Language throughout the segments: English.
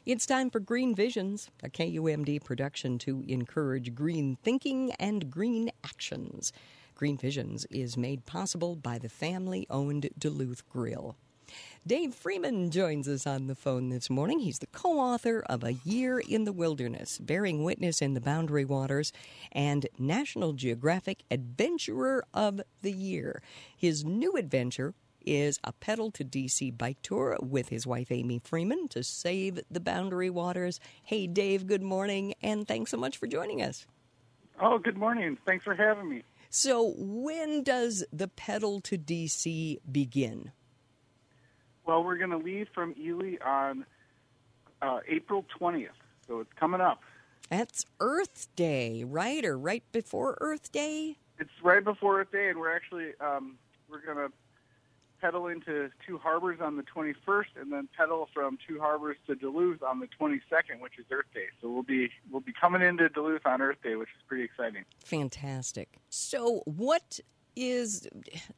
It's time for Green Visions, a KUMD production to encourage green thinking and green actions. Green Visions is made possible by the family-owned Duluth Grill. Dave Freeman joins us on the phone this morning. He's the co-author of A Year in the Wilderness, Bearing Witness in the Boundary Waters, and National Geographic Adventurer of the Year. His new adventure is a pedal to D.C. bike tour with his wife Amy Freeman to save the Boundary Waters. Hey, Dave, good morning, and thanks so much for joining us. Oh, good morning. Thanks for having me. So when does the pedal to D.C. begin? Well, we're going to leave from Ely on April 20th, so it's coming up. That's Earth Day, right? Or right before Earth Day? It's right before Earth Day, and we're actually we're going to pedal into Two Harbors on the 21st, and then pedal from Two Harbors to Duluth on the 22nd, which is Earth Day. So we'll be coming into Duluth on Earth Day, which is pretty exciting. Fantastic. So what is...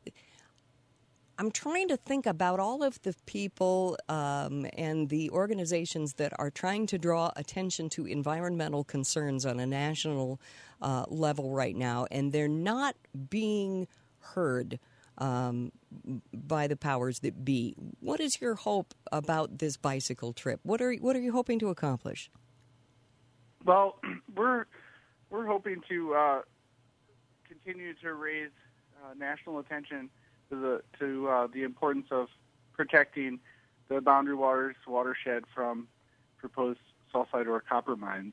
I'm trying to think about all of the people and the organizations that are trying to draw attention to environmental concerns on a national level right now, and they're not being heard by the powers that be. What is your hope about this bicycle trip? What are you hoping to accomplish? Well, we're hoping to continue to raise national attention to the importance of protecting the Boundary Waters watershed from proposed sulfide ore copper mines.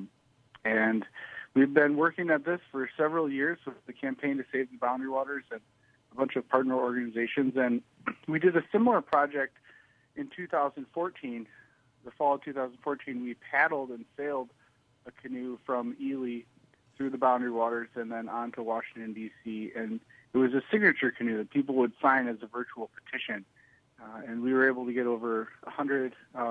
And we've been working at this for several years with the Campaign to Save the Boundary Waters and a bunch of partner organizations. And we did a similar project in 2014. The fall of 2014, we paddled and sailed a canoe from Ely through the Boundary Waters and then on to Washington, D.C., and it was a signature canoe that people would sign as a virtual petition, and we were able to get over 100,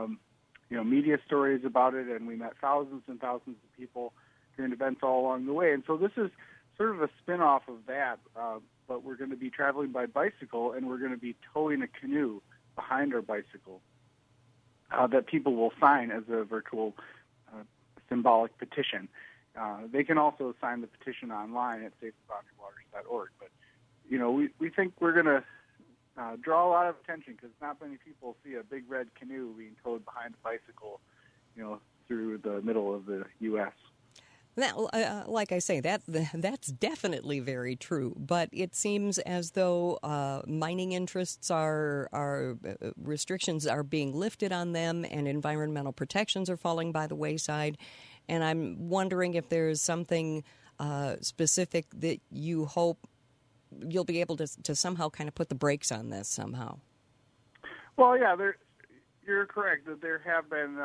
media stories about it, and we met thousands and thousands of people during events all along the way. And so this is sort of a spin-off of that, but we're going to be traveling by bicycle, and we're going to be towing a canoe behind our bicycle that people will sign as a virtual symbolic petition. They can also sign the petition online at SaveTheBoundaryWaters.org, but we think we're going to draw a lot of attention because not many people see a big red canoe being towed behind a bicycle, through the middle of the U.S. That, like I say, that's definitely very true. But it seems as though mining interests restrictions are being lifted on them, and environmental protections are falling by the wayside. And I'm wondering if there's something specific that you hope you'll be able to somehow kind of put the brakes on this somehow. Well, yeah, you're correct that there have been,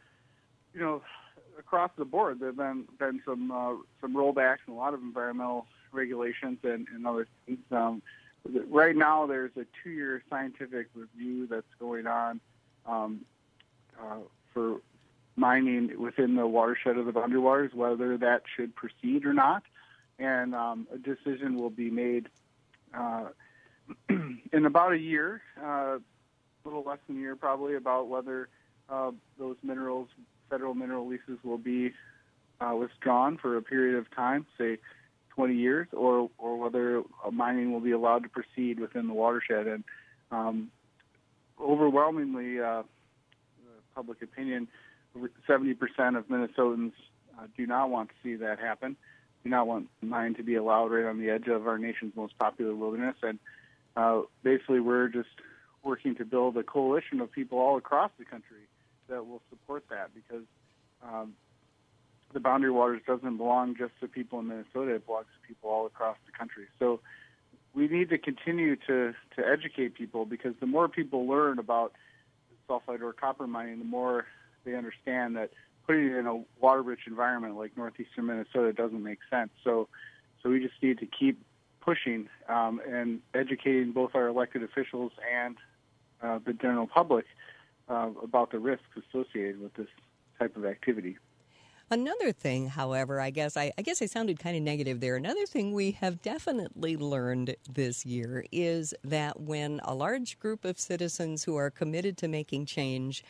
across the board, there have been some rollbacks and a lot of environmental regulations and other things. Right now, there's a 2-year scientific review that's going on for mining within the watershed of the Boundary Waters, whether that should proceed or not. And a decision will be made in about a year, a little less than a year probably, about whether those federal mineral leases will be withdrawn for a period of time, say 20 years, or whether mining will be allowed to proceed within the watershed. And overwhelmingly, public opinion, 70% of Minnesotans do not want to see that happen, do not want mine to be allowed right on the edge of our nation's most popular wilderness. And basically we're just working to build a coalition of people all across the country that will support that, because the Boundary Waters doesn't belong just to people in Minnesota, it belongs to people all across the country. So we need to continue to educate people, because the more people learn about sulfide ore copper mining, the more they understand that putting it in a water-rich environment like northeastern Minnesota doesn't make sense. So we just need to keep pushing and educating both our elected officials and the general public about the risks associated with this type of activity. Another thing, however, I guess I sounded kind of negative there. Another thing we have definitely learned this year is that when a large group of citizens who are committed to making change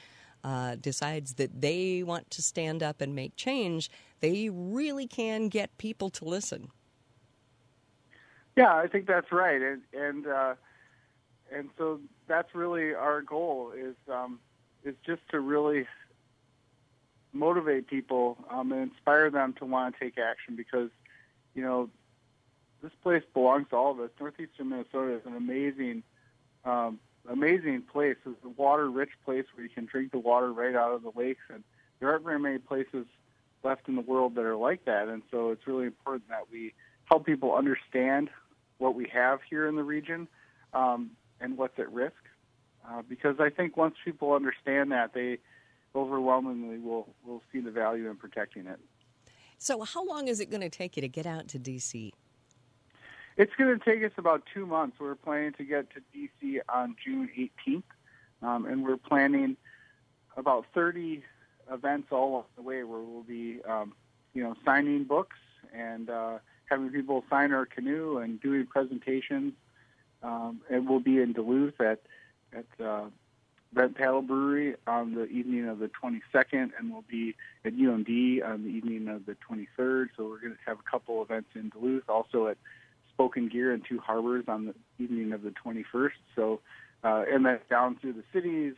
decides that they want to stand up and make change, they really can get people to listen. Yeah, I think that's right, and so that's really our goal is just to really motivate people and inspire them to want to take action, because this place belongs to all of us. Northeastern Minnesota is an amazing place. It's a water-rich place where you can drink the water right out of the lakes, and there aren't very many places left in the world that are like that. And so it's really important that we help people understand what we have here in the region and what's at risk. Because I think once people understand that, they overwhelmingly will see the value in protecting it. So how long is it going to take you to get out to D.C.? It's going to take us about 2 months. We're planning to get to D.C. on June 18th, and we're planning about 30 events all along the way where we'll be, signing books and having people sign our canoe and doing presentations. And we'll be in Duluth at Bent Paddle Brewery on the evening of the 22nd, and we'll be at UMD on the evening of the 23rd. So we're going to have a couple events in Duluth, also at Spoken Gear and Two Harbors on the evening of the 21st. So, and that's down through the cities,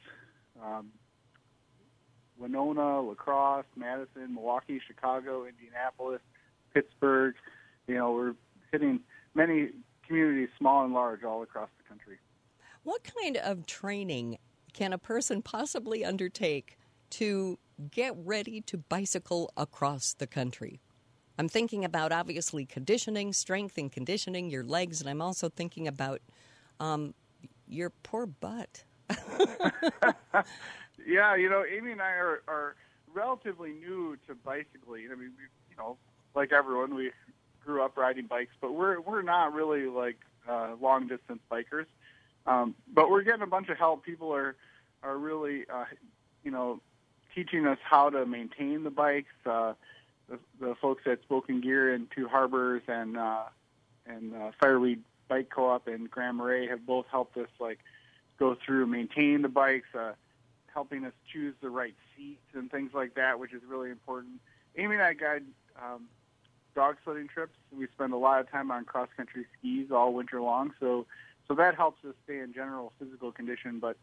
Winona, La Crosse, Madison, Milwaukee, Chicago, Indianapolis, Pittsburgh. We're hitting many communities, small and large, all across the country. What kind of training can a person possibly undertake to get ready to bicycle across the country? I'm thinking about, obviously, conditioning, strength and conditioning, your legs, and I'm also thinking about your poor butt. Yeah, Amy and I are relatively new to bicycling. I mean, like everyone, we grew up riding bikes, but we're not really like long-distance bikers. But we're getting a bunch of help. People are really, teaching us how to maintain the bikes. The folks at Spoken Gear and Two Harbors and Fireweed Bike Co-op and Grand Marais have both helped us go through maintaining the bikes, helping us choose the right seats and things like that, which is really important. Amy and I guide dog sledding trips. We spend a lot of time on cross-country skis all winter long, so that helps us stay in general physical condition. But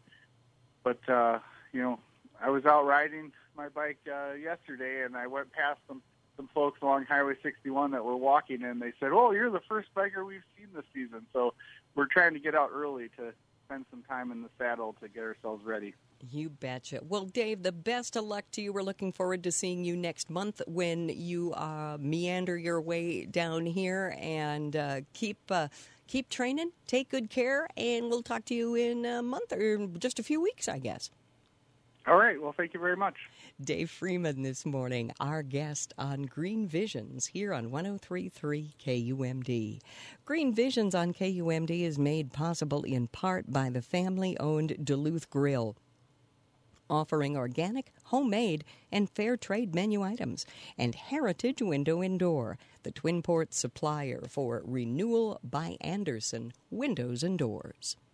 I was out riding my bike yesterday, and I went past some folks along Highway 61 that were walking, and they said, "Oh, you're the first biker we've seen this season." So we're trying to get out early to spend some time in the saddle to get ourselves ready. You betcha. Well, Dave, the best of luck to you. We're looking forward to seeing you next month when you meander your way down here, and keep training, take good care, and we'll talk to you in a month or just a few weeks, I guess. All right. Well, thank you very much. Dave Freeman this morning, our guest on Green Visions here on 103.3 KUMD. Green Visions on KUMD is made possible in part by the family-owned Duluth Grill, offering organic, homemade, and fair trade menu items, and Heritage Window and Door, the Twin Ports supplier for Renewal by Andersen Windows and Doors.